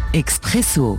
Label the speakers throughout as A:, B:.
A: إكسبريسو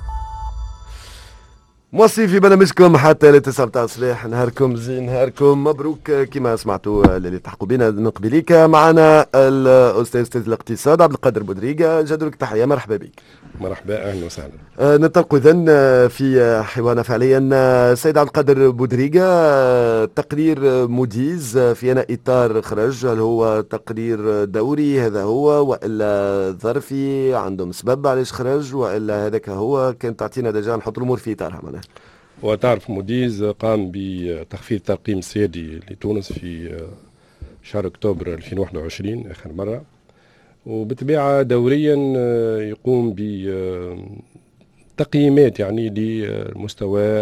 B: موصي في برنامجكم حتى لتسعة متاع الصباح. نهاركم زين، نهاركم مبروك. كما سمعتوا اللي تحقوا بنا من قبليك معنا الاستاذ الاقتصاد عبد القادر بودريقه. جدولك تحيه، مرحبا بك.
C: مرحبا، اهلا وسهلا.
B: ننطلق اذن في حوارنا فعليا. سيد عبد القادر بودريقه، تقرير موديز في أنا اطار خرج، هل هو تقرير دوري هذا هو والا ظرفي عندهم سبب علاش خرج، والا هذاك هو كان تعطينا ديجا نحط الامور في اطارها معناها؟
C: وتعرف موديز قام بتخفيض ترقيم سيادي لتونس في شهر اكتوبر 2021 اخر مره، وبالطبيعه دوريا يقوم بتقييمات يعني لمستوى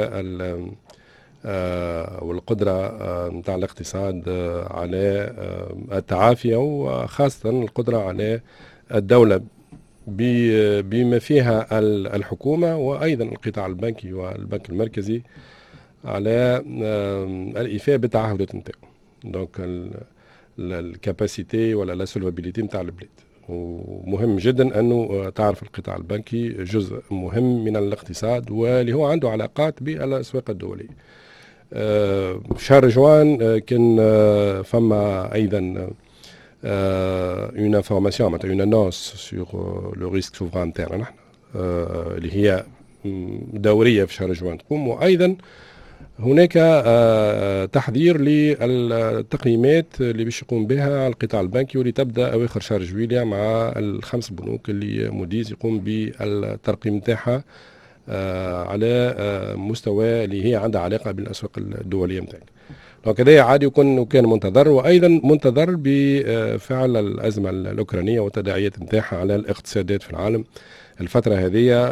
C: والقدره نتاع الاقتصاد على التعافي، وخاصه القدره على الدوله بما فيها الحكومة وأيضا القطاع البنكي والبنك المركزي على الإيفاء بالتعهدات نتاعو. دونك الكاباسيتي ولا لا سولفابيليتي نتاع البلاد. ومهم جدا أنه تعرف القطاع البنكي جزء مهم من الاقتصاد واللي هو عنده علاقات بالأسواق الدولية. شهر جوان كان فما أيضا une information, une annonce sur le risque souverain interne اللي هي دورية في شهر جوان تقوم، وأيضا هناك تحذير للتقييمات اللي باش يقوم بها القطاع البنكي واللي تبدأ أواخر شهر جويليا مع الخمس بنوك اللي موديز يقوم بالترقيم نتاعها على مستوى اللي هي عندها علاقة بالأسواق الدولية نتاعك. وكذا عادي وكان منتظر، وايضا منتظر بفعل الازمه الاوكرانيه والتداعيات نتاعها على الاقتصادات في العالم. الفتره هذه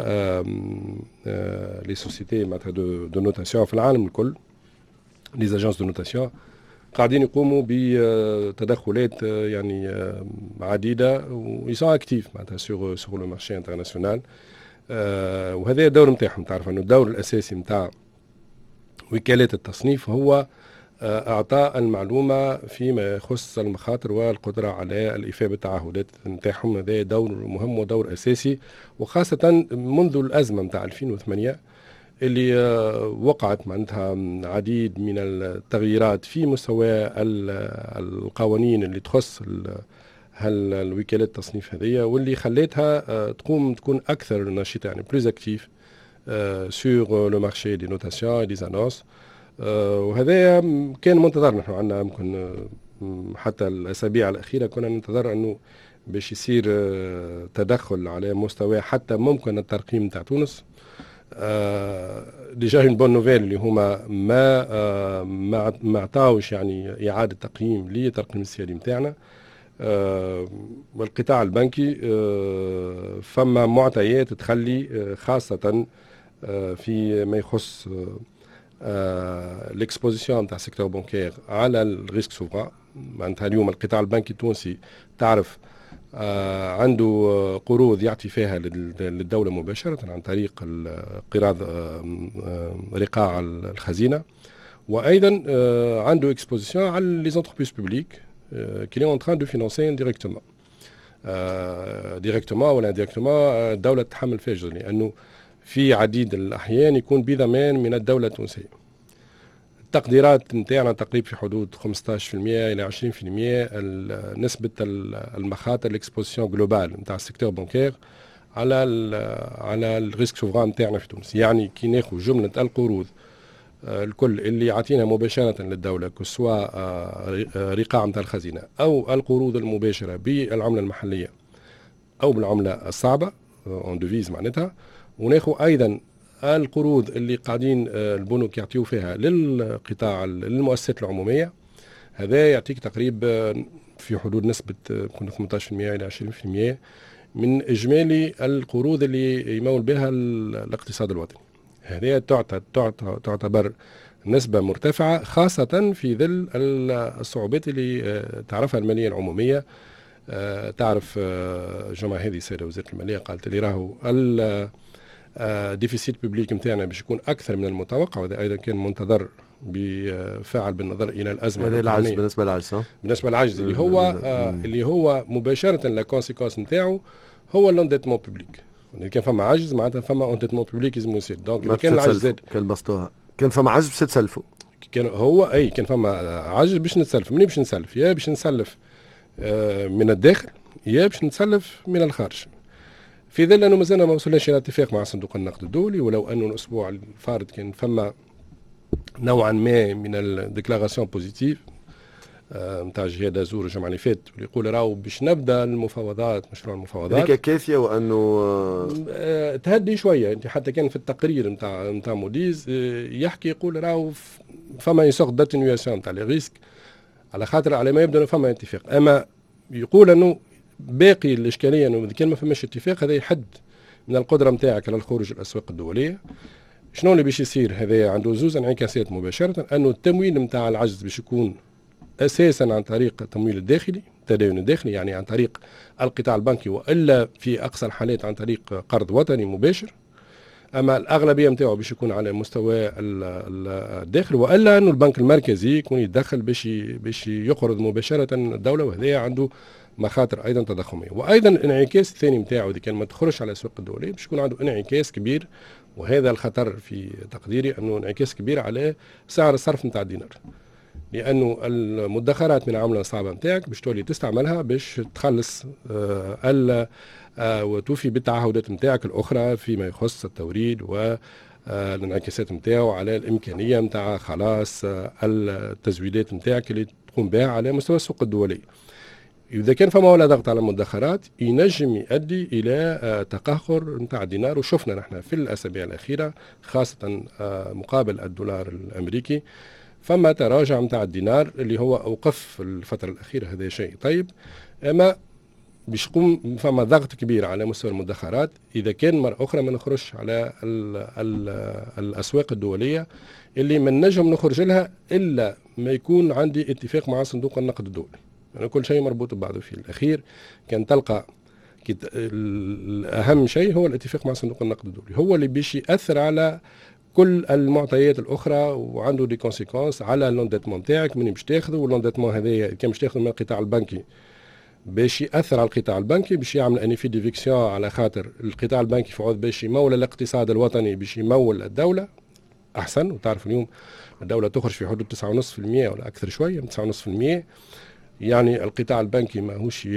C: لي سوسيتي معناتها دو نوتاسيون في العالم الكل، لي زاجونس دو نوتاسيون قاعدين يقوموا بتدخلات يعني عديده ويسون اكتيف معناتها سور لو مارشي انترناسيونال. وهذا الدور نتاعهم. تعرف انه الدور الاساسي نتاع وكالات التصنيف هو اعطاء المعلومه فيما يخص المخاطر والقدره على الايفاء بالتعهدات نتاعهم. هذا دور مهم ودور اساسي، وخاصه منذ الازمه نتاع 2008 اللي وقعت معناتها عديد من التغييرات في مستوى القوانين اللي تخص الوكالات التصنيف هذه، واللي خليتها تكون اكثر نشيطه يعني بلوز اكتيف سور لو مارشي دي نوتاسيون دي زانونس. وهذا كان منتظر. نحن عندنا ممكن حتى الأسابيع الأخيرة كنا ننتظر أنه باش يصير تدخل على مستوى حتى ممكن الترقيم تاع تونس. ديجا اون بون نوفيل اللي هما ما عطاوش يعني إعادة تقييم لترقيم السيادي نتاعنا. والقطاع البنكي فما معطيات تخلي خاصة في ما يخص الاكسبوزيسيون نتاع السيكتور بانكير على الريسك سوفران. معناتها اليوم القطاع البنكي التونسي تعرف عنده قروض يعطي فيها للدولة مباشرة عن طريق قراض رقاع الخزينة، وأيضا عنده اكسبوزيسيون على لي زونتربريز بوبليك كي لي اون تران دو فينانسي ديريكتومون ولا انديريكتومون الدولة تتحمل فيها جزء، لأنه في عديد الأحيان يكون بضمان من الدولة التونسية. التقديرات نتاعنا تقريبا في حدود 15% إلى 20% نسبة المخاطر الاكسبوزيسيون جلوبال نتاع السيكتور بانكير على الريسك سوفران نتاعنا في تونس. يعني كي ناخذ جملة القروض الكل اللي عاطينها مباشرة للدولة كسوا رقاع نتاع الخزينة أو القروض المباشرة بالعملة المحلية أو بالعملة الصعبة اون دوفيز معناتها، وناخذ ايضا القروض اللي قاعدين البنوك يعطيو فيها للقطاع للمؤسسات العموميه، هذا يعطيك تقريبا في حدود نسبه 18% الى 20% من اجمالي القروض اللي يمول بها الاقتصاد الوطني. هذه تعتبر نسبه مرتفعه خاصه في ظل الصعوبات اللي تعرفها الماليه العموميه. تعرف جمعة هذه السيدة وزيرة المالية قالت لي راهو ديفيسيت بوبليك نتاعنا باش يكون اكثر من المتوقع، وهذا ايضا كان منتظر بفعل بالنظر الى الازمه
B: العجز. بالنسبه
C: للعجز اللي هو مباشره لا كونسيكونس نتاعو هو لونديتمون بوبليك. كان فما عجز معناتها فما اونتيتمون بوبليك لازم يصير. دونك
B: كان العجز زاد كان بسطوها، كان فما عجز باش تسلفوا،
C: كان هو كان فما عجز باش نتسلف. منين باش نسلف؟ يا باش نسلف من الداخل يا باش نتسلف من الخارج. في ظل انه مازلنا ما وصلناش الى اتفاق مع صندوق النقد الدولي، ولو انه الاسبوع الفارط كان فما نوعا ما من الديكلاراسيون بوزيتيف نتاع جهاد ازور الجمعه اللي فاتت، يقول راهو باش نبدا المفاوضات، مشروع المفاوضات.
B: هذيك كافيه وانه
C: تهدي شويه. انت حتى كان في التقرير نتاع موديز يحكي يقول راهو فما يسوق داتينيواسيون نتاع لي ريسك، على خاطر على ما يبدو فما اتفاق. اما يقول انه باقي الاشكاليه انه كان ما فماش اتفاق، هذا يحد من القدره نتاعك على الخروج الاسواق الدوليه. شنو اللي باش يصير؟ هذا عنده زوز انعكاسات مباشره، انه التمويل نتاع العجز باش يكون اساسا عن طريق التمويل الداخلي، التداين الداخلي، يعني عن طريق القطاع البنكي، والا في اقصى الحالات عن طريق قرض وطني مباشر. اما الاغلبيه نتاعو باش يكون على مستوى الداخل، والا انه البنك المركزي يكون يتدخل باش يقرض مباشره الدوله، وهذا عنده مخاطر ايضا تضخميه. وايضا الانعكاس الثاني نتاعو اذا كان ما تخرجش على الاسواق الدوليه باش يكون عنده انعكاس كبير، وهذا الخطر في تقديري، انه انعكاس كبير على سعر الصرف نتاع الدينار، لانه المدخرات من العمله الصعبه نتاعك باش تولي تستعملها باش تخلص وتوفي بالتعهدات نتاعك الاخرى فيما يخص التوريد والانعكاسات نتاعو على الامكانيه نتاع خلاص التزويدات نتاعك اللي تقوم بها على مستوى السوق الدولي. إذا كان فما ولا ضغط على المدخرات ينجم يؤدي إلى تقهقر نتاع الدينار، وشفنا نحن في الأسابيع الأخيرة خاصة مقابل الدولار الأمريكي فما تراجع نتاع الدينار اللي هو أوقف الفترة الأخيرة. هذا شيء طيب، أما باش يقوم فما ضغط كبير على مستوى المدخرات إذا كان مرة أخرى ما نخرجش على الأسواق الدولية اللي من نجم نخرج لها إلا ما يكون عندي اتفاق مع صندوق النقد الدولي. يعني كل شيء مربوط ببعضه. في الأخير كان تلقى الأهم شيء هو الاتفاق مع صندوق النقد الدولي، هو اللي باش يأثر على كل المعطيات الأخرى، وعنده دي كونسيكونس على اللونديتمون تاعك من باش تاخذه. واللونديتمون هذايا كان باش تاخذه من القطاع البنكي باش يأثر على القطاع البنكي، باش يعمل انيفي ديفيكسيون على خاطر القطاع البنكي في عوض باش يمول الاقتصاد الوطني باش يمول الدولة أحسن. وتعرف اليوم الدولة تخرج في حدود 9.5% ولا أكثر شوية من 9.5%. يعني القطاع البنكي ماهوش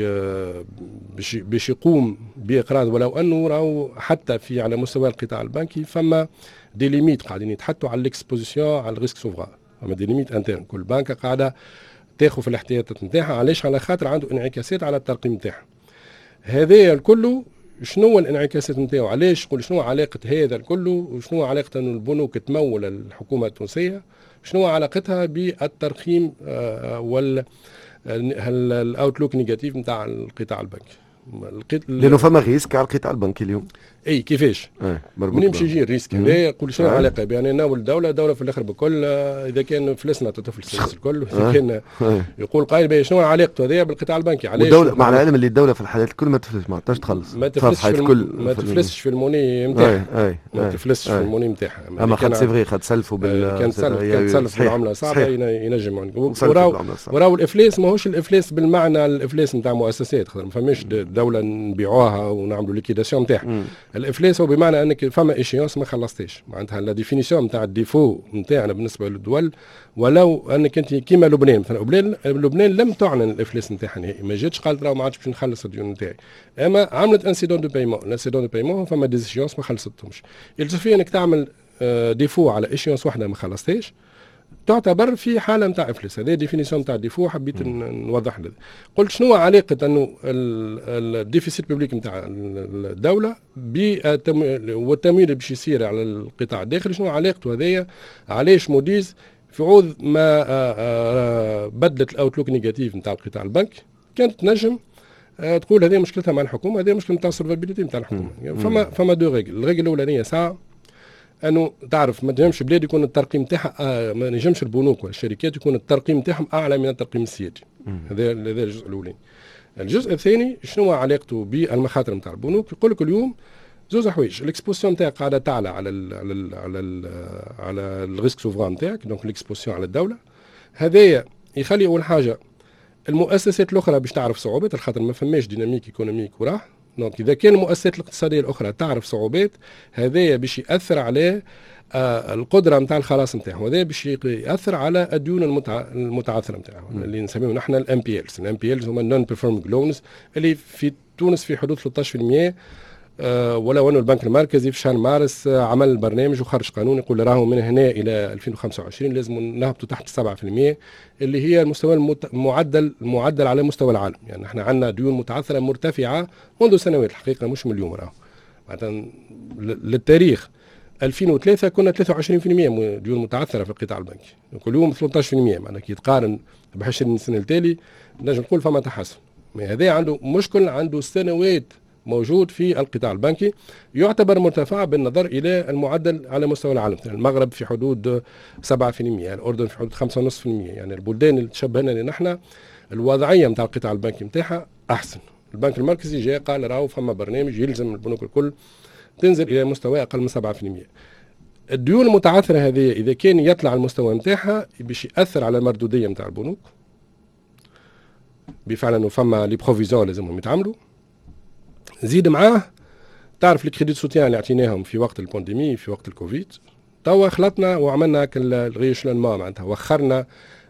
C: باش يقوم بإقراض، ولو أنه راهو حتى في على مستوى القطاع البنكي فما دي ليميت قاعدين يتحطوا على الاكسبوزيسيون على الريسك سوفران، فما دي ليميت انترن. كل بنكة قاعدة تاخذ في الاحتياطات نتاعها. علاش؟ على خاطر عنده انعكاسات على الترقيم نتاعها. هذا الكل شنو الانعكاسات نتاعو؟ علاش نقول شنو علاقة هذا الكل وشنو علاقة أن البنوك تمول الحكومة التونسية؟ شنو علاقتها بالترقيم وال الاوتلوك نيجاتيف نتاع القطاع البنكي؟
B: لانه فما ريسك على القطاع البنكي اليوم.
C: اي كيفاش؟ منين باش يجي الريسك هذا؟ يقول شنو العلاقه بان انا والدوله في الاخر بكل اذا كان فلسنا تفلس الناس الكل، اذا كان يقول قايل شنو علاقته هذه بالقطاع البنكي؟ علاش؟ الدوله
B: مع العلم اللي الدوله في الحالات الكل ما تفلسش، ما تخلص،
C: ما تفلسش في الموني نتاعها، ما تفلسش في الموني نتاعها.
B: اما خد سي فري خد سلفوا
C: كان تسلف بالعمله صعبه ينجم. وراو الافلاس ماهوش الافلاس بالمعنى الافلاس نتاع مؤسسات، خاطر ما فماش دوله نبيعوها ونعملوا ليكيداسيون نتاعها. الافلاس هو بمعنى انك فما ايشيونس ما خلصتيش، معناتها لا ديفينيسيون نتاع الديفو نتاعنا بالنسبه للدول. ولو انك انت كيما لبنان مثلا، لبنان لم تعلن الافلاس نتاعها نهائي، ما جاتش قالت راه ما عادش باش نخلص الديون نتاعي، اما عملت انسيدون دو بايمون. الانسيدون دو بايمون فما ديزيشيونس ما خلصتهمش. يلزم انك تعمل ديفو على ايشيونس واحده ما خلصتهاش، تعتبر في حاله نتاع افلاس. هذه ديفينيسيون نتاع الديفو، حبيت نوضح لك. قلت شنو علاقه انه الديفيسيت بوبليك نتاع الدوله والتمويل باش يصير على القطاع الداخلي، شنو علاقته هذايا؟ علاش موديز في عوض ما بدلت الاوتلوك نيجاتيف نتاع القطاع البنكي كانت تنجم تقول هذه مشكلتها مع الحكومه، هذه مشكله نتاع السرفابيليتي نتاع الحكومه. يعني فما دو ريغل. الريغل الاولانيه ساعه انه تعرف ما تنجمش بلاد يكون الترقيم تاعها ما نجمش البنوك والشركات يكون الترقيم تاعهم اعلى من الترقيم السيادي. هذا الجزء الاولاني. الجزء الثاني شنو علاقته بالمخاطر نتاع البنوك؟ يقول لك اليوم زوز حوايج. الاكسبوسيون نتاعك قاعده تعلى على الريسك سوفران نتاعك، دونك الاكسبوسيون على الدوله. هذايا يخلي اول حاجه المؤسسات الاخرى باش تعرف صعوبات، الخاطر ما فماش ديناميك ايكونوميك وراح. دونك اذا كان المؤسسات الاقتصاديه الاخرى تعرف صعوبات، هذايا باش ياثر على القدره نتاع الخلاص نتاعهم، وهذا باش ياثر على الديون المتعثره نتاعهم اللي نسميهم نحن الام بي الز. الام بي الز هما نون بيرفورمينغ لونز اللي في تونس في حدود 13%. ولو انه البنك المركزي في شهر مارس عمل برنامج وخرج قانون يقول راهو من هنا الى 2025 لازم نهبطوا تحت 7%، اللي هي المستوى المعدل على مستوى العالم. يعني احنا عندنا ديون متعثره مرتفعه منذ سنوات الحقيقه، مش من اليوم راهو. مثلا للتاريخ 2003 كنا 23% ديون متعثره في القطاع البنكي، كل يوم 13%. معناها كي تقارن ب 20 سنه التالي نجم نقول فما تحسن. هذا عنده مشكل، عنده سنوات موجود في القطاع البنكي، يعتبر مرتفع بالنظر إلى المعدل على مستوى العالم. المغرب في حدود 7%، الأردن في حدود 5.5%. يعني البلدان اللي تشبهنا نحن الوضعية متاع القطاع البنكي متاعها أحسن. البنك المركزي جاء قال راهو فما برنامج يلزم البنوك الكل تنزل إلى مستوى أقل من 7%. الديون المتعثرة هذه إذا كان يطلع المستوى متاعها باش يأثر على المردودية متاع البنوك، بفعل أنه فما لي بروفيزور لازمهم يتعملوا. زيد معاه تعرف الكريديت سوتيان اللي اعطيناهم في وقت البانديمي في وقت الكوفيد، توا خلطنا وعملنا الريشلونمون، معناتها وخرنا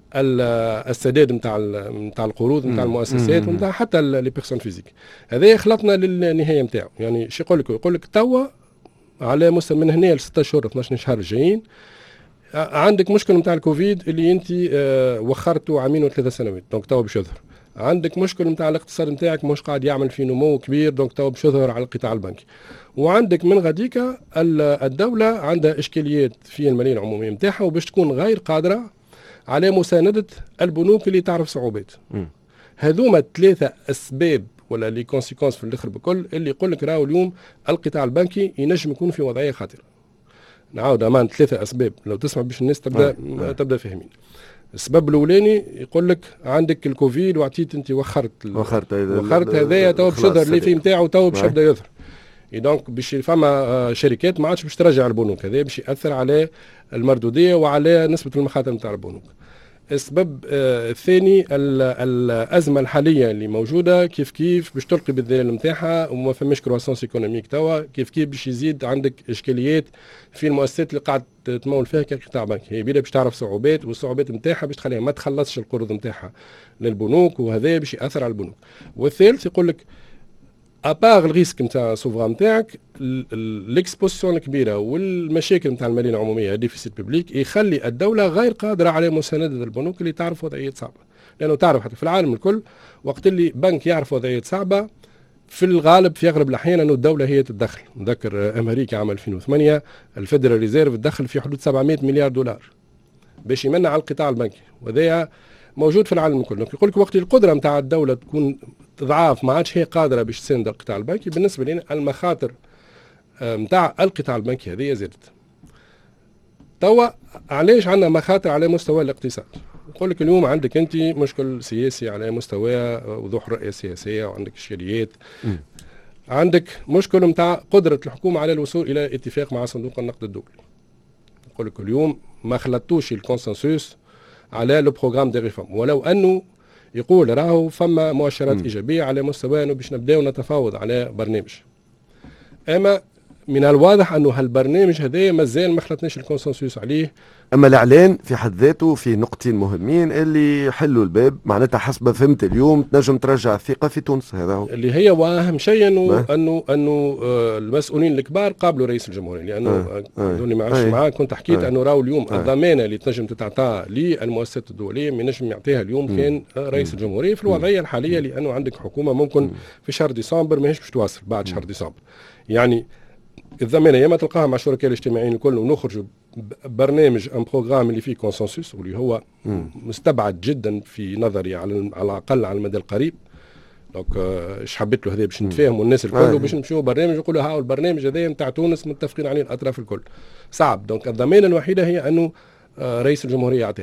C: السداد نتاع القروض نتاع المؤسسات ونتاع حتى لي بيرسون فيزيك. هذا خلطنا للنهايه نتاعو. يعني شو يقول لك توا على مستوى من هنا ل 6 شهور 12 شهر الجايين عندك مشكل نتاع الكوفيد اللي انت وخرته عامين و3 سنوات، دونك توا باش يظهر. عندك مشكل نتاع الاقتصاد نتاعك مش قاعد يعمل في نمو كبير، دونك تو باش يظهر على القطاع البنكي. وعندك من غاديك الدولة عندها إشكاليات في المالية العمومية نتاعها وباش تكون غير قادرة على مساندة البنوك اللي تعرف صعوبات. هذوما 3 أسباب ولا لي كونسيكونس في الاخر بكل اللي يقول لك راهو اليوم القطاع البنكي ينجم يكون في وضعية خطيرة. نعاود امان 3 أسباب لو تسمع باش الناس تبدا فاهمين. السبب الاولاني يقول لك عندك الكوفيد وعطيت انت وخرت هذايا تو باش يظهر اللي فيه نتاعو تو باش يبدا يظهر. دونك باش فما شركات ما عادش باش ترجع البنوك، هذا باش ياثر على المردوديه وعلى نسبه المخاطر نتاع البنوك. السبب الثاني الازمه الحاليه اللي موجوده كيف باش تلقي بالذلال نتاعها وما فماش كرواسونس ايكونوميك توا، كيف باش يزيد عندك اشكاليات في المؤسسات اللي قاعد تمول فيها كقطاع بنكي. هي بدا باش تعرف صعوبات والصعوبات نتاعها باش تخليها ما تخلصش القروض نتاعها للبنوك، وهذا باش ياثر على البنوك. والثالث يقول لك ابار الريسك نتاع السوفران نتاعك الاكسبوزيسيون الكبيره والمشاكل نتاع الماليه العموميه ديفيسيت بوبليك يخلي الدوله غير قادره على مسانده البنوك اللي تعرف وضعيات صعبه. لانه تعرف حتى في العالم الكل وقت اللي بنك يعرف وضعيات صعبه في الغالب في اغلب الاحيان انه الدوله هي تتدخل. نذكر امريكا عام 2008 الفيدرال ريزيرف تدخل في حدود 700 مليار دولار باش يمنع على القطاع البنكي، وهذا موجود في العالم الكل. يقول لك وقت القدره نتاع الدوله تكون ضعاف ما عادش هي قادره باش تساند القطاع البنكي، بالنسبه لنا المخاطر نتاع القطاع البنكي هذه زادت. توا علاش عندنا مخاطر على مستوى الاقتصاد؟ يقول لك اليوم عندك انت مشكل سياسي على مستوى وضوح الرؤيه السياسيه وعندك اشكاليات. عندك مشكل نتاع قدره الحكومه على الوصول الى اتفاق مع صندوق النقد الدولي. يقول لك اليوم ما خلطوش الكونسنسوس على لو بروغرام دي ريفورم، ولو انه يقول راهو فما مؤشرات ايجابيه على مستوى انه باش نبداو نتفاوض على برنامج. اما من الواضح انه هالبرنامج هذا مازال ما خلطناش الكونسنسوس عليه.
B: اما الاعلان في حد ذاته في نقطتين مهمين اللي يحلوا الباب، معناتها حسب فهمت اليوم تنجم ترجع الثقه في تونس. هذا هو
C: اللي هي واهم شيء انه المسؤولين الكبار قابلوا رئيس الجمهوريه، لانه دوني ما عادش معاه كنت حكيت انه راهو اليوم الضمانه اللي تنجم تتعطى للمؤسسات الدوليه ما نجم يعطيها اليوم كان رئيس الجمهوريه في الوضعيه الحاليه، لانه عندك حكومه ممكن في شهر ديسمبر ماهيش باش تواصل بعد شهر ديسمبر. يعني الضمانه يا اما تلقاها مع الشركاء الاجتماعيين الكل ونخرجوا برنامج ان بروغرام اللي فيه كونسنسوس واللي هو مستبعد جدا في نظري على الاقل على المدى القريب. دونك ايش حبيت له هذا باش نتفاهموا الناس الكل وباش نمشيو برنامج يقولوا ها البرنامج هذا نتاع تونس متفقين عليه الاطراف الكل صعب. دونك الضمانه الوحيده هي انه رئيس الجمهوريه يعطيها.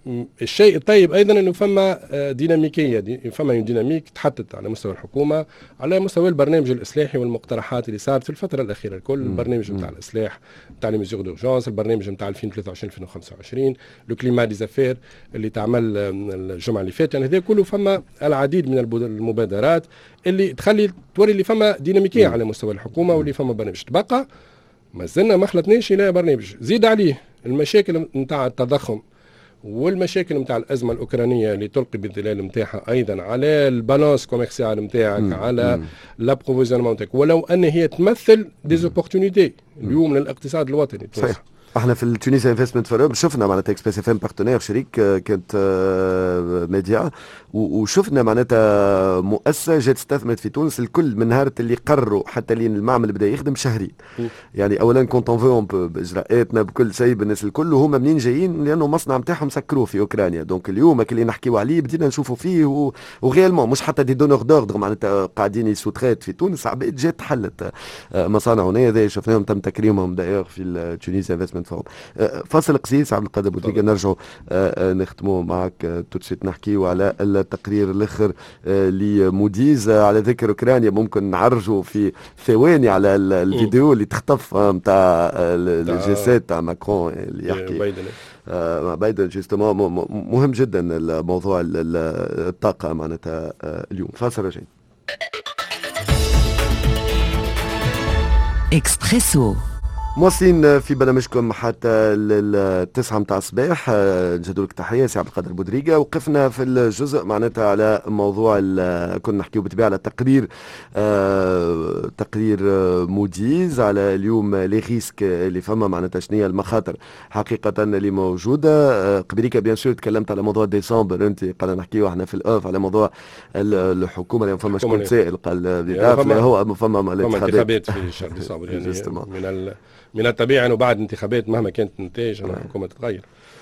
C: الشيء الطيب ايضا انه فما ديناميكيه، فما ديناميك تحدث على مستوى الحكومه، على مستوى البرنامج الاصلاحي والمقترحات اللي صارت في الفتره الاخيره الكل. البرنامج نتاع الاصلاح نتاع لي ميزور دورجونس، البرنامج نتاع 2023 2025، لو كليما دي زافير اللي تعمل الجمعه اللي فاتت، يعني هذا كله فما العديد من المبادرات اللي تخلي توري اللي فما ديناميكيه على مستوى الحكومه، واللي فما برنامج. تبقى ما زلنا ما خلطناش الى برنامج. زيد عليه المشاكل نتاع التضخم والمشاكل نتاع الازمه الاوكرانيه اللي تلقي بالظلال نتاعها ايضا على البالانس كوميرسيال نتاعك، على لابروفيزيونمون نتاعك، ولو ان هي تمثل ديزوبورتونيتي اليوم للاقتصاد الوطني.
B: صحيح. احنا في التونيسيا انفستمنت فورم شفنا معناتها اكسبريس اف ام بارتنير شريك كانت ميديا، وشفنا معناتها مؤسسه جات استثمرت في تونس الكل من نهار اللي قرروا حتى لين المعمل بدا يخدم شهرين. يعني اولا كونت اون باجراءاتنا بكل شيء بالناس الكل، وهما منين جايين لانه مصنع نتاعهم سكروه في اوكرانيا. دونك اليوم اللي نحكيو عليه بدينا نشوفوا فيه وغيالمون مش حتى دي دونور دوردر معناتها قاعدين يسوتريت في تونس، عباد جات حلت مصانع هنا. هذا شفناهم تم تكريمهم داير في التونيسيا انفستمنت فورم. فاصل قصير عبد القادر بودريجا، نرجعوا نختموا معك توتسيت نحكيو على التقرير الاخر لموديز على ذكر اوكرانيا. ممكن نعرجوا في ثواني على الفيديو اللي تخطف نتاع الجيسات تاع ماكرون اللي يحكي مع بايدن جوستومون. مهم جدا الموضوع الطاقه معناتها اليوم. فاصل راجعين.
A: اكسبريسو
B: مواصلين في برنامجكم حتى التسعة متاع الصباح. نجدوا لك تحية سي عبد القادر بودريجا. وقفنا في الجزء معناتها على موضوع كنا نحكيو بالطبيعة على تقرير موديز على اليوم لي ريسك اللي فما معناتها شنو هي المخاطر حقيقة اللي موجودة. قبليك بيان سور تكلمت على موضوع ديسمبر، انت قلنا نحكيو احنا في الاوف على موضوع الحكومة اليوم. فما شكون سائل قال هو فما
C: انتخابات في شهر ديسمبر يعني من الطبيعي انه بعد انتخابات مهما كانت النتائج الحكومه تتغير.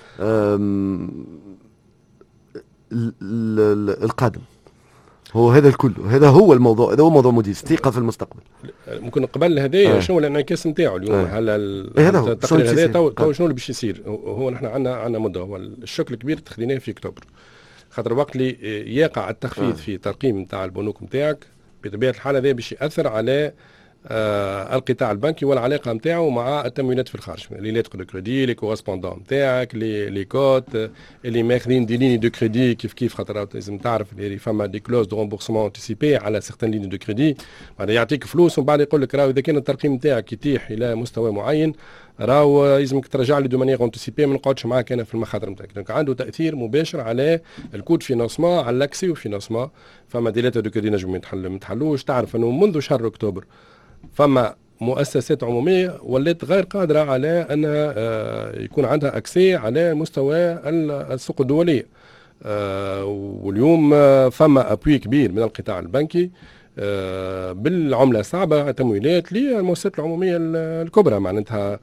B: القادم هو هذا الكل، هذا هو الموضوع، هذا هو موضوع موديز، ثقه في المستقبل.
C: ممكن قبل هذايا شنو الانعكاس نتاعو اليوم؟ هل التقرير هذا تو شنو اللي باش يصير؟ هو نحن عندنا مده، هو الشق الكبير تخذيناه في اكتوبر، خاطر وقت اللي يقع التخفيض في ترقيم نتاع البنوك نتاعك بطبيعه الحال هذا باش ياثر على القطاع البنكي والعلاقه نتاعو مع التمويلات في الخارج، لي ليتر دو كريدي، لي كورسبوندون نتاعك، لي كوت اللي ماخذين دي ليني دو كريدي كيف خاطر لازم تعرف اللي فما دي كلوز دو رومبورسمون انتيسيبي على سيغتان ليني دو كريدي، بعد يعطيك فلوس ومن بعد يقول لك راهو اذا كان الترقيم نتاعك يتيح الى مستوى معين راهو لازمك ترجع لي دو مانيير انتيسيبي، ما نقعدش معاك انا في المخاطر نتاعك. دونك عنده تاثير مباشر على الكود فينانسمون، على لاكسي وفينانسمون. فما دي ليتر دو كريدي نجم ما يتحلوش. تعرف انه منذ شهر اكتوبر فما مؤسسات عمومية ولات غير قادرة على أن يكون عندها أكسي على مستوى السوق الدولية. واليوم فما أبوي كبير من القطاع البنكي بالعملة الصعبة، تمويلات للمؤسسات العمومية الكبرى، معناتها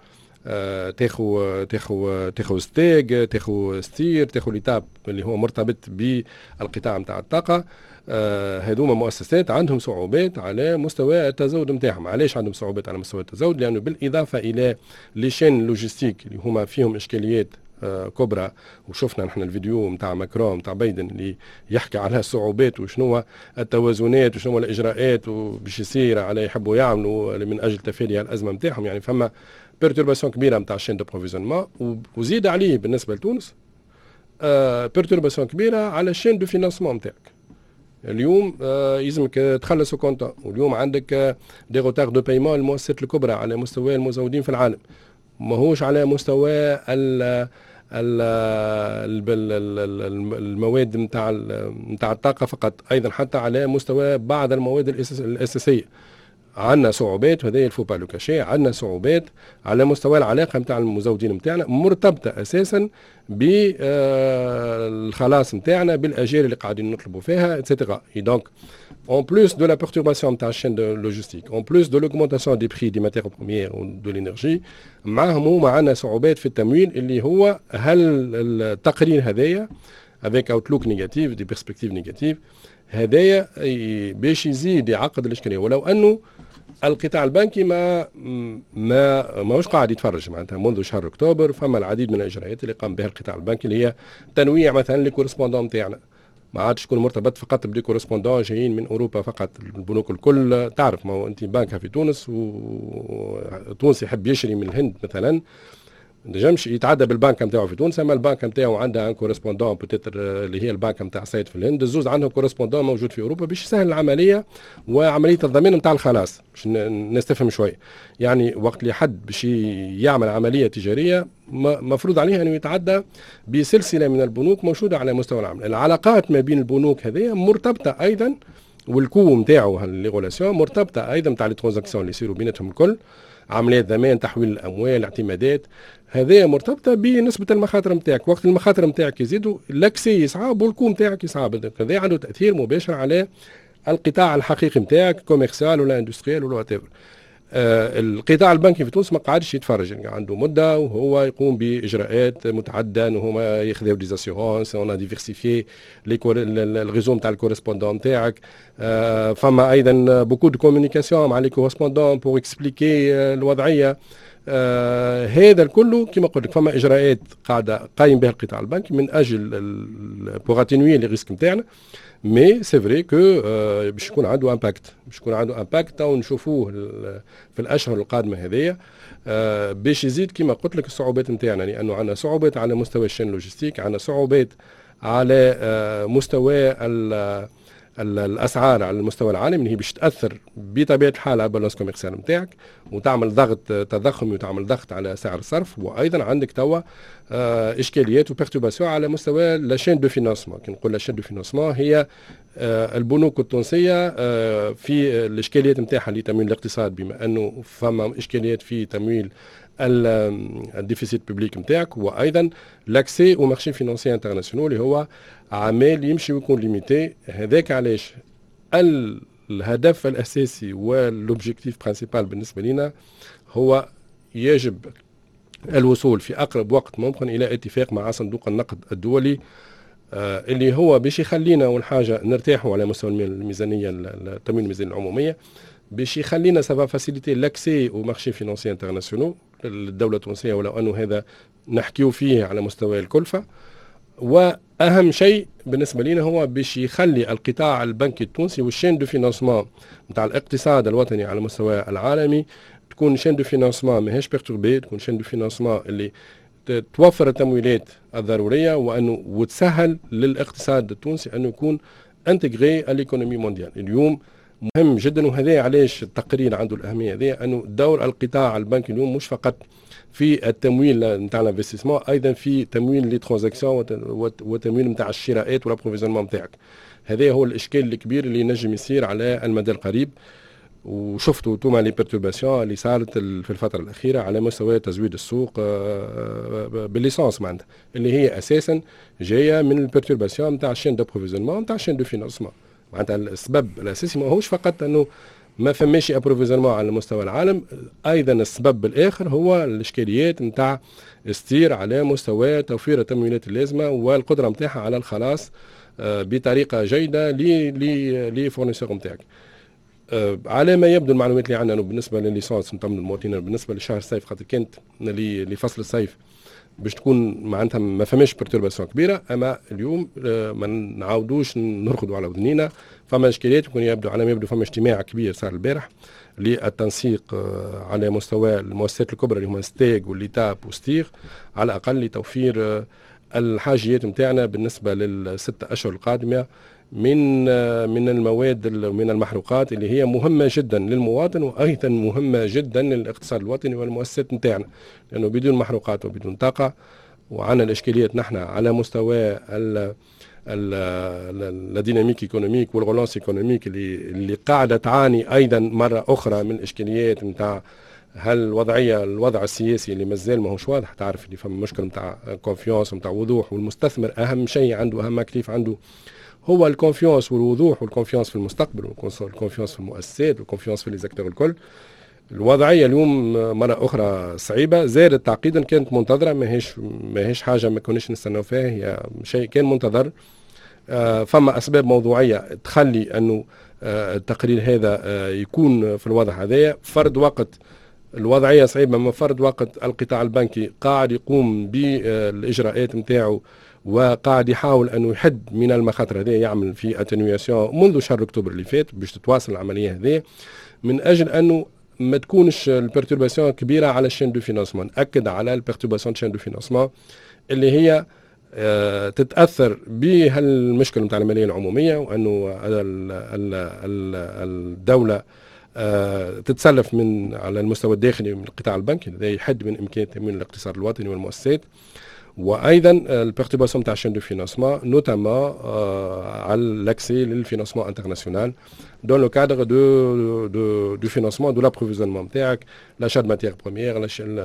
C: تاخو ستيج، تاخو ستير، تاخو ليتاب اللي هو مرتبط بالقطاع نتاع الطاقة. هذوما مؤسسات عندهم صعوبات على مستوى التزود نتاعهم. علاش عندهم صعوبات على مستوى التزود؟ لأنه بالإضافة إلى لي شين لوجيستيك اللي هما فيهم إشكاليات كبرى، وشفنا نحن الفيديو نتاع ماكرون نتاع بايدن اللي يحكي على الصعوبات وشنو التوازنات وشنو الإجراءات وباش يصير على يحبوا يعملوا من أجل تفادي الأزمة نتاعهم. يعني فما بيرتورباسيون كبيرة نتاع الشين دو بروفيزيونمون، وزيد عليه بالنسبة لتونس بيرتورباسيون كبيرة على الشين دو فينانسمون نتاعك. اليوم يلزمك تخلص كونتا، واليوم عندك دي روتار دو بايمون المؤسسات الكبرى على مستوى المزودين في العالم، ماهوش على مستوى المواد نتاع الطاقة فقط، أيضا حتى على مستوى بعض المواد الأساسية. عندنا صعوبات، وهذا الفو با لو كاشي، عندنا صعوبات على مستوى العلاقه نتاع المزودين نتاعنا مرتبطه اساسا بالخلاص نتاعنا، بالاجير اللي قاعدين نطلبوا فيها اتسيتيرا. دونك en plus de la perturbation نتاع الشين دو لوجيستيك، en plus de l'augmentation des prix des matières premières ou de l'énergie، معهم هما عندنا صعوبات في التمويل اللي هو هل التقرير هذايا avec outlook négatif des perspectives négatives هذايا باش يزيد يعقد الاشكاليه. ولو انه القطاع البنكي ماهوش قاعد يتفرج. معناتها منذ شهر اكتوبر فما العديد من الاجراءات اللي قام بها القطاع البنكي، اللي هي تنويع مثلا للكورسبوندون نتاعنا، ما عادش يكون مرتبط فقط بدي كورسبوندون جايين من اوروبا فقط. البنوك الكل تعرف، ما هو انت بنكها في تونس وتونسي يحب يشري من الهند مثلا، نجمش يتعدى بالبنكه نتاعو في تونس، اما البنكه نتاعو عندها ان كورسبوندون بوتيتر اللي هي البنكه نتاع سيد في الهند، الزوز عندهم كورسبوندون موجود في اوروبا باش يسهل العمليه وعمليه الضمان نتاع الخلاص. باش نستفهم شويه، يعني وقت اللي حد باش يعمل عمليه تجاريه مفروض عليه انه يتعدى بسلسله من البنوك موجوده على مستوى العالم. العلاقات ما بين البنوك هذه مرتبطه ايضا، والكو نتاعو لي غولاسيون مرتبطه ايضا نتاع لي ترانزاكسيون اللي يصيروا بيناتهم الكل، عمليات ضمان، تحويل الاموال، اعتمادات، هذه مرتبطه بنسبه المخاطر نتاعك. وقت المخاطر نتاعك يزيدوا الاكسي يصعب والكو نتاعك يصعب، هذا عنده تاثير مباشر على القطاع الحقيقي نتاعك، كوميرسيال ولا اندستريال ولا وات. القطاع البنكي في تونس ما قاعدش يتفرج، يعني عنده مده وهو يقوم باجراءات متعدده، وهما ياخذوا دي اسيورونس، اون ديفيرسيفي الريزو نتاع الكورسبوندون نتاعك. فما ايضا بوكو دو كومونيكاسيون مع لي كورسبوندون بور اكسبليكي الوضعيه. هذا الكل كما قلت لك فما اجراءات قاعده قايم بها القطاع البنكي من اجل بوغ اتينوي لي ريسك نتاعنا. مي سي فري كو باش يكون عنده امباكت او نشوفوه في الاشهر القادمه هذيا، باش يزيد كما قلت لك الصعوبات نتاعنا، لانه عندنا صعوبات على مستوى الشين لوجستيك، عندنا صعوبات على مستوى الاسعار على المستوى العالمي، اللي هي باش تاثر بطبيعه الحال على البالانس كوميرسيال نتاعك وتعمل ضغط تضخمي وتعمل ضغط على سعر الصرف. وايضا عندك توا اشكاليات وبيرتوباسيون على مستوى لاشين دو فينانسمون. كي نقول لاشين دو فينانسمون هي البنوك التونسيه في الاشكاليات نتاعها لتمويل الاقتصاد، بما انه فما اشكاليات في تمويل الديفيسيت بوبليك نتاعك، وايضا لاكسي او مارشي فينانسي انترناسيونال اللي هو عمال يمشي ويكون ليميتي. هذاك علاش الهدف الاساسي واللوبجيكتيف برينسيبال بالنسبه لنا هو يجب الوصول في اقرب وقت ممكن الى اتفاق مع صندوق النقد الدولي، اللي هو باش يخلينا اول حاجه نرتاحوا على مستوى الميزانيه تمويل الميزانيه العموميه، باش يخلينا سافا فاسيليتي لاكسي او مارشي فينانسي انترناسيونال للدوله التونسيه، ولو انه هذا نحكيو فيه على مستوى الكلفه. واهم شيء بالنسبه لنا هو باش يخلي القطاع البنكي التونسي والشين دو فينانسمون نتاع الاقتصاد الوطني على مستوى العالمي تكون شين دو فينانسمون ماهيش بيرتوربي، تكون شين دو فينانسمون اللي توفر التمويلات الضروريه وتسهل للاقتصاد التونسي انه يكون انتجري الايكونومي مونديال. اليوم مهم جدا، وهذا علاش التقرير عنده الاهميه هذه، انه دور القطاع البنكي اليوم مش فقط في التمويل نتاع الانفستيسمون، ايضا في تمويل لي ترانزاكسيون وتمويل نتاع الشراءات والابروفيزيونمون نتاعك. هذا هو الاشكال الكبير اللي نجم يصير على المدى القريب، وشفتوا توما لي بيرتورباسيون اللي صارت في الفتره الاخيره على مستوى تزويد السوق بالليسانس معناتها، اللي هي اساسا جايه من البيرتورباسيون نتاع الشين دابروفيزيونمون نتاع الشين دو فينانسمون. معناتها السبب الاساسي ما هوش فقط انه ما فماش ابروفيزيونمون على مستوى العالم، ايضا السبب الاخر هو الاشكاليات نتاع ستير على مستوى توفير التمويلات اللازمه والقدره نتاعها على الخلاص بطريقه جيده لي فورنيسور نتاعك. على ما يبدو المعلومات اللي عندنا بالنسبه للليسانس نطمن المواطنين بالنسبه لشهر الصيف، خاطر كانت لفصل الصيف باش تكون معناتها ما فماش بيرتورباسيون كبيره، اما اليوم ما نعاودوش نرقدوا على ودنينا، فما اشكاليات. يكون يبدو على ما يبدو فما اجتماع كبير صار البارح للتنسيق على مستوى المؤسسات الكبرى اللي هما ستيغ والليتاب وستيغ، على الاقل لتوفير الحاجيات نتاعنا بالنسبه للست اشهر القادمه من المواد من المحروقات اللي هي مهمه جدا للمواطن، وايضا مهمه جدا للاقتصاد الوطني والمؤسسات نتاعنا، لانه بدون محروقات وبدون طاقه وعندنا الاشكاليات نحن على مستوى الديناميك ايكونوميك والغولانس ايكونوميك اللي قاعده تعاني ايضا مره اخرى من الاشكاليات نتاع الوضع السياسي اللي مازال ماهوش واضح. تعرف اللي فما مشكل نتاع كونفيونس نتاع وضوح، والمستثمر اهم شيء عنده، اهم اكتيف عنده هو الكونفيونس والوضوح، والكونفيونس في المستقبل، والكونفيونس في المؤسسات، والكونفيونس في ليزاكتور الكل. الوضعيه اليوم مره اخرى صعيبه، زادت تعقيدا كانت منتظره، ماهيش حاجه ما كناش نستناو فيها، هي شيء كان منتظر. فما أسباب موضوعية تخلي أنه التقرير هذا يكون في الوضع هذايا. فرض وقت الوضعية صعيبة، من فرض وقت القطاع البنكي قاعد يقوم بالإجراءات متاعه وقاعد يحاول أنه يحد من المخاطر هذه، يعمل في اتنيواسيون منذ شهر أكتوبر اللي فات باش تتواصل العملية هذه، من أجل أنه ما تكونش البرتورباسيون كبيرة على الشين دو فينانسمون. أكد على البرتورباسيون شين دو فينانسمون اللي هي تتأثر بهالمشكلة متاع المالية العمومية، وأنه الدولة تتسلف من على المستوى الداخلي من القطاع البنكي، هذا يحد من إمكانية تمويل الاقتصاد الوطني والمؤسسات. وايضا البرتورباسيون تاع الشين دو فينانسمون نوتامون على لاكسي للفينانسمون انترناسيونال دون لو كادر دو فينانسمون دو لابروفيزيونمون تاعك، لاشا دو ماتيير بروميير،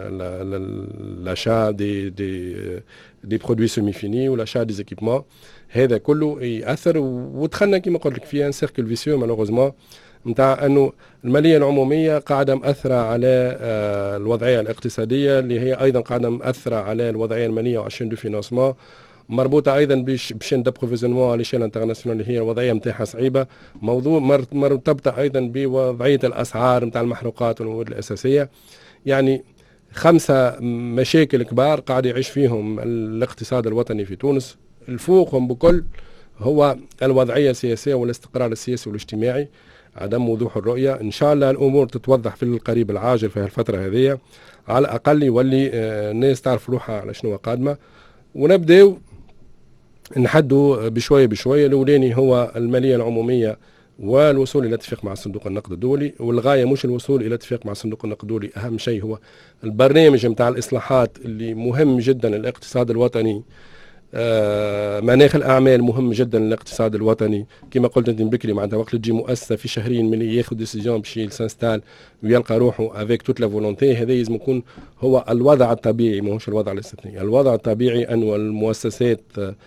C: لاشا دي برودوي سيمي فيني، ولاشا دي زيكيبمون. هذا كله ياثر ودخلنا كما قلت لك في ان سيركل فيسيو مالوغوزمون نتاع انه الماليه العموميه قاعده مأثره على الوضعيه الاقتصاديه اللي هي ايضا قاعده مأثره على الوضعيه الماليه وعشان دو فينانسمون، مربوطه ايضا بشين دابروفيزيونمون على شيل انترناسيونال اللي هي الوضعيه نتاعها صعيبه، موضوع مرتبطه ايضا بوضعيه الاسعار نتاع المحروقات والمواد الاساسيه. يعني 5 مشاكل كبار قاعد يعيش فيهم الاقتصاد الوطني في تونس، الفوقهم بكل هو الوضعيه السياسيه والاستقرار السياسي والاجتماعي، عدم وضوح الرؤية. إن شاء الله الأمور تتوضح في القريب العاجل في الفترة هذه، على الأقل يولي الناس تعرف روحها على شنو قادمة، ونبدأ نحدوا بشوية بشوية. الأولاني هو المالية العمومية والوصول إلى اتفاق مع صندوق النقد الدولي، والغاية مش الوصول إلى اتفاق مع صندوق النقد الدولي، أهم شيء هو البرنامج متاع الإصلاحات اللي مهم جدا للاقتصاد الوطني. مناخ الأعمال مهم جدا للاقتصاد الوطني، كما قلت انت بكري، معناتها وقت تجي مؤسسة في شهرين من ياخذ ديسيجن باش يسانستال ويلقى روحه افيك توت لا فولونتي، هذا لازم يكون هو الوضع الطبيعي، ماهوش الوضع الاستثنائي. الوضع الطبيعي أن المؤسسات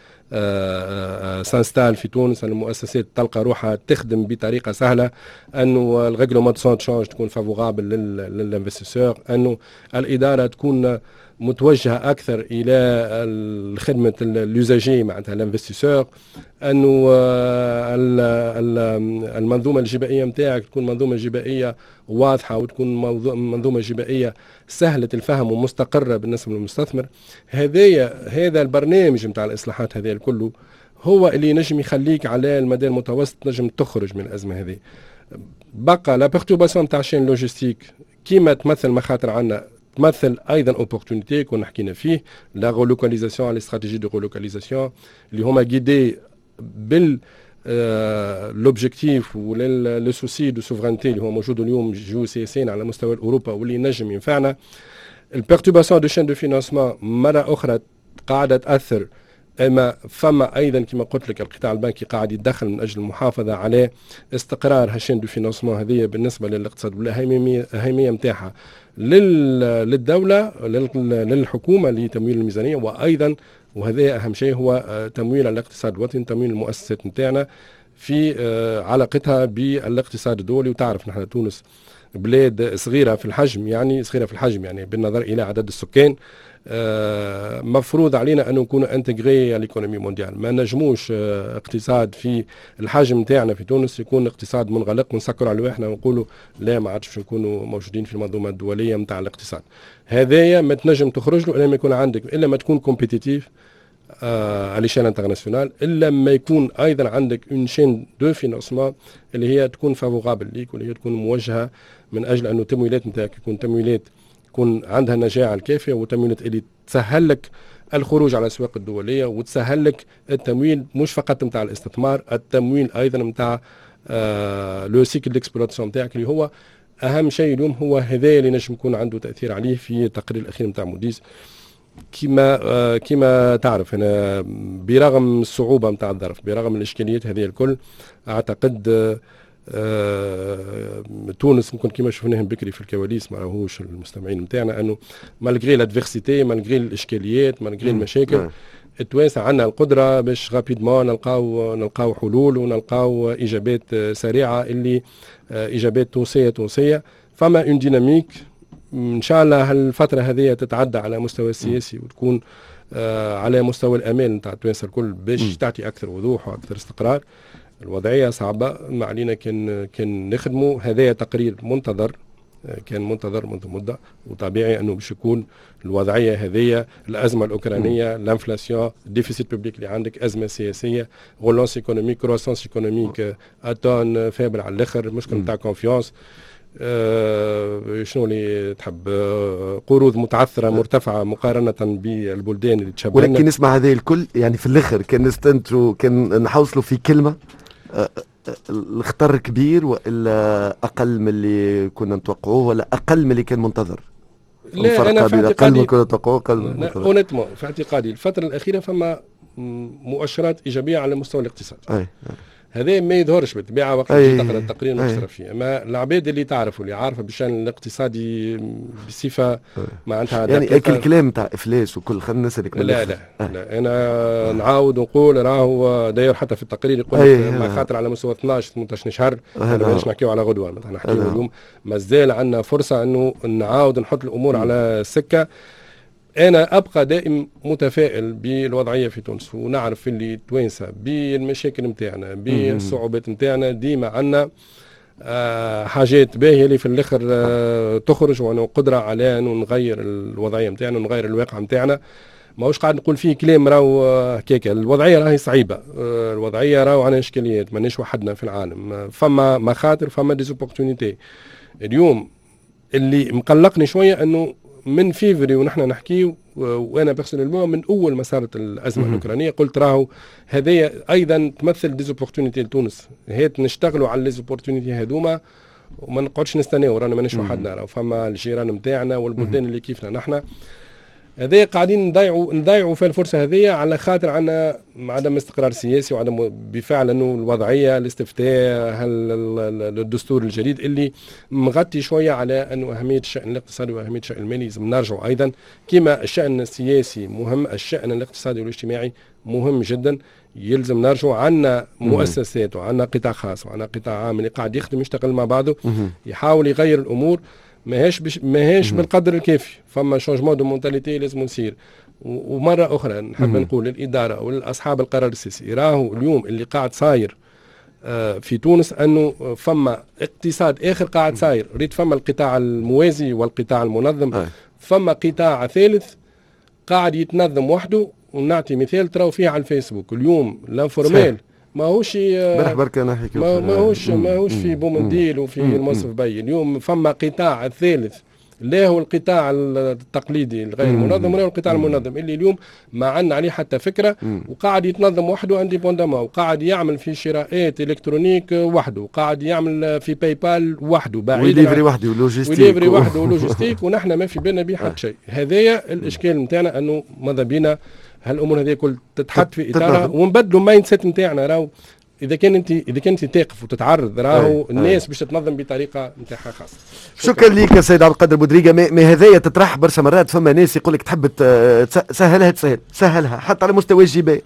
C: سانستال في تونس، أن المؤسسات تلقى روحها تخدم بطريقة سهلة، أنه الريغلومونطاسيون تشونج تكون فافوغابل للانفستيسور، أنه الإدارة تكون متوجهة أكثر إلى خدمة اليوزاجي معناتها الانفستيسور، أنه المنظومة الجبائية متاعك تكون منظومة جبائية واضحة، وتكون منظومة جبائية سهلة الفهم ومستقرة بالنسبة للمستثمر. هذا البرنامج متاع الإصلاحات هذا كله هو اللي نجم يخليك على المدى المتوسط نجم تخرج من الأزمة هذه. بقى لا بيرتورباسيون تاع الشين لوجيستيك كيما تمثل مخاطر عنا، تمثل ايضا اوبورتونيتي كنا حكينا فيه، لا رولوكاليزاسيون، لي استراتيجي دو رولوكاليزاسيون اللي هما غيدي بال لوبجيكتيف ولا لو سوسي دو سوفرانتي اللي هو موجود اليوم جيو سياسيين على مستوى اوروبا واللي نجم ينفعنا. البيرتورباسيون دو شين دو فينانسمون مره اخرى قاعده تاثر، اما فما ايضا كما قلت لك القطاع البنكي قاعد يتدخل من اجل المحافظه على استقرار هالشين دو فينانسمون هذه بالنسبه للاقتصاد، والاهميه نتاعها للدوله للحكومه لتمويل الميزانيه، وايضا وهذا اهم شيء هو تمويل الاقتصاد الوطني، تمويل المؤسسات نتاعنا في علاقتها بالاقتصاد الدولي. وتعرف نحن تونس بلاد صغيره في الحجم، يعني بالنظر الى عدد السكان، مفروض علينا أن نكون انتجري الايكونومي مونديال. ما نجموش اقتصاد في الحجم نتاعنا في تونس يكون اقتصاد منغلق ونسكر على واحنا ونقولوا لا ما عادش نكونوا موجودين في المنظومه الدوليه نتاع الاقتصاد. هذايا ما تنجم تخرج له الا ما يكون عندك، الا ما تكون كومبيتيتيف على شان انترناسيونال، الا ما يكون ايضا عندك اون شين دو فينانسمون اللي هي تكون فافوغابل ليك، واللي هي تكون موجهه من اجل انه التمويلات نتاعك يكون تمويلات يكون عندها النجاعة الكافية، وتمويلات اللي تسهل لك الخروج على الأسواق الدولية، وتسهل لك التمويل مش فقط نتاع الاستثمار، التمويل أيضا نتاع لو سيكل ديكسبلوتاسيون نتاعك اللي هو أهم شيء اليوم. هو هذا اللي نجم يكون عنده تأثير عليه في التقرير الأخير نتاع موديز. كما تعرف أنا برغم الصعوبة نتاع الظرف، برغم الإشكاليات هذه الكل، أعتقد تونس ممكن كما شفناهم بكري في الكواليس، ما راهوش المستمعين نتاعنا، انه مالغري لادفيرسيتي، مالغري الاشكاليات، مالغري المشاكل، التوانسه عندنا القدره باش غابيدمون نلقاو حلول ونلقاو اجابات سريعه، اللي اجابات تونسيه. فما اون ديناميك ان شاء الله هالفتره هذه تتعدى على مستوى السياسي، وتكون على مستوى الأمان نتاع التوانسة الكل باش تعطي أكثر وضوح وأكثر استقرار. الوضعية صعبة، ما علينا كان نخدموا. هذا تقرير منتظر، كان منتظر منذ مدة، وطبيعي أنه باش يكون الوضعية هذه، الأزمة الأوكرانية، الانفلاسيون، الديفيسيت بوبليك اللي عندك، أزمة سياسية، غولونس ايكونوميك، كروسونس ايكونوميك أتون فابل على الآخر، مشكل نتاع كونفيونس، شنو اللي تحب، قروض متعثرة مرتفعة مقارنة بالبلدان اللي تشبهنا.
B: ولكن نسمع هذه الكل يعني في الآخر كان نستنتجوا، كان نحوصلوا في كلمة، الخطر كبير وإلا أقل من اللي كنا نتوقعوه ولا أقل من اللي كان منتظر؟
C: لا، أنا في اعتقادي
B: أقل من كنا نتوقعوه، أقل من منتظر.
C: في اعتقادي الفترة الأخيرة فما مؤشرات إيجابية على مستوى الاقتصاد. هذا ما يظهرش بالطبيعه وقت تقرا التقرير المشترك فيه، اما العباد اللي تعرفوا اللي عارفه بالشان الاقتصادي بصفه معناتها
B: يعني الكلام نتاع افلاس وكل، خلينا نسالك
C: لا انا نعاود ونقول راهو داير حتى في التقرير يقول ما خاطر على مستوى 12 18 شهر، انا مانيش نحكيو على غدوه، مثلا نحكيو اليوم مازال عندنا فرصه انه نعاود نحط الامور على السكه. أنا أبقى دائم متفائل بالوضعية في تونس، ونعرف اللي توانسة بالمشاكل متاعنا بالصعوبات متاعنا ديما عنا حاجات باهية اللي في الآخر تخرج، وأنا قدرة على أن نغير الوضعية متاعنا ونغير الواقع متاعنا. ما هوش قاعد نقول فيه كلام راهو هكاكا. الوضعية راهي صعيبة، الوضعية راهو عندنا إشكاليات، ماناش وحدنا في العالم، فما مخاطر، فما ديزوبورتونيتي. اليوم اللي مقلقني شوية أنه من فيفري ونحن نحكي، وانا بيرسونيلمون من اول ما صارت الازمه الاوكرانيه قلت راهو هذه ايضا تمثل ديزوبورتونيتي لتونس، هيت نشتغلوا على ليزوبورتونيتي هذوما وما نقعدش نستناو، رانا ماناش وحدنا، راهو فما الجيران نتاعنا والبلدان اللي كيفنا نحن. هذا قاعدين نضيعوا في الفرصه هذه على خاطر عندنا عدم استقرار سياسي وعدم بفعل انه الوضعيه، الاستفتاء، الدستور الجديد اللي مغطي شويه على انه اهميه الشان الاقتصادي واهميه الشان المالي لازم نرجعوا ايضا. كما الشان السياسي مهم، الشان الاقتصادي والاجتماعي مهم جدا، يلزم نرجعوا. عندنا مؤسسات وعندنا قطاع خاص وعندنا قطاع عام اللي قاعد يخدم يشتغل مع بعضه، يحاول يغير الامور، ماهيش بالقدر الكافي. فما شونجمون دو مونتاليتي لازم يصير. ومره اخرى نحب نقول للاداره والاصحاب القرار السياسي، راهو اليوم اللي قاعد صاير في تونس انه فما اقتصاد اخر قاعد صاير، ريت فما القطاع الموازي والقطاع المنظم، فما قطاع ثالث قاعد يتنظم وحده. ونعطي مثال تراو فيه على الفيسبوك اليوم الانفورمال ماهوش ماهوش في بومنديل وفي المصرف بي. اليوم فما قطاع الثالث، لا هو القطاع التقليدي الغير منظم ولا هو القطاع المنظم اللي اليوم ما عندنا عليه حتى فكره، وقاعد يتنظم وحده انديبوندامون، وقاعد يعمل في شراءات الكترونيك وحده، وقاعد يعمل في باي بال وحده، بعيد
B: ويليفري وحده
C: ولوجيستيك ونحن ما في بالنا به حتى شيء. هذايا الاشكال نتاعنا، انه ماذا بينا هالامور هذه كل تتحط في اطارها ونبدلوا المايند سيت نتاعنا. راهو اذا كنت تقف وتتعرض، راهو الناس باش تتنظم بطريقه نتاعها خاصه.
B: شكرا لك سيد عبد القادر بودريقه. ما هذايا تطرح برشا مرات، فما ناس يقول لك تحب سهلها حتى على مستوى الجبايه.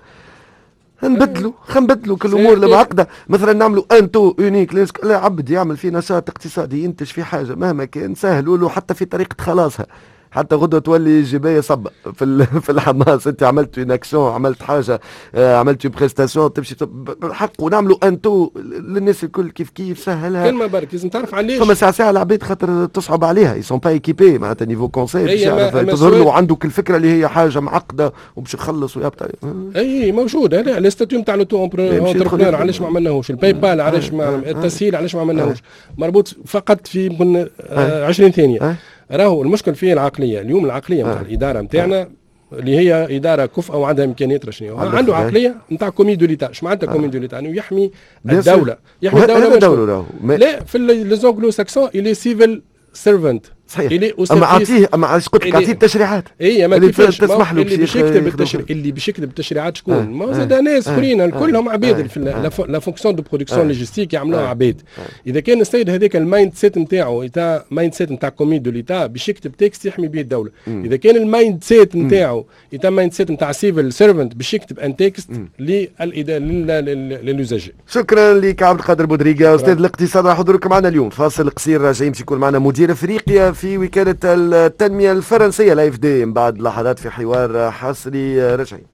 B: نبدلوا كل الامور المعقده، مثلا نعملوا انتو يونيك، لا عبد يعمل في نشاط اقتصادي ينتج في حاجه مهما كان، سهلوا له حتى في طريقه خلاصها، حتى غدوه تولي جبايه صب في الحماس. انت عملت اون اكسيون، عملت حاجه، عملت بريستاسيون تمشي بالحق، ونعملوا انتو للناس الكل كيف سهلها.
C: كلمه برك لازم تعرف علاش
B: فما ساعه العباد خاطر تصعب عليها، يسون با ايكيبي معناتها نيفو كونسيل تظهر له عنده كل فكره اللي هي حاجه معقده وباش يخلص ويبطل.
C: اي موجود هذا الاستاتيو نتاع لو اونتربرونور، علاش ما عملناهوش؟ الباي بال علاش التسهيل علاش ما عملناهوش؟ مربوط فقط في 20 ثانيه. راهو المشكل فيه العقليه. اليوم العقليه نتاع الاداره نتاعنا اللي هي اداره كفء او عندها امكانيات شنو عنده عقليه نتاع كومي دو ليتا. اش معناتها كومي دو ليتا؟ انه يحمي الدوله، لا في لي زونغلو ساكسون الي سيفل سيرفنت
B: صحيح. اما علاش قلت لك اعطيه التشريعات
C: اللي تسمح له باش يكتب التشريع، اللي باش يكتب التشريعات شكون؟ ما زاد ناس اخرين كلهم عباد في لا فونكسيون دو برودكسيون لوجيستيك يعملوها عباد. اذا كان السيد هذاك المايند سيت نتاعو ايتا مايند سيت نتاع كومي دو ليتا باش يكتب تكست يحمي به الدوله، اذا كان المايند سيت نتاعو ايتا مايند سيت نتاع سيفل سيرفنت باش يكتب ان تكست للوزاجي.
B: شكرا لك عبد القادر بودريقه استاذ الاقتصاد على حضورك معنا اليوم. فاصل قصير، راجعين باش يكون معنا مدير افريقيا في وكالة التنمية الفرنسية الAFD بعد لحظات في حوار حصري رجعي.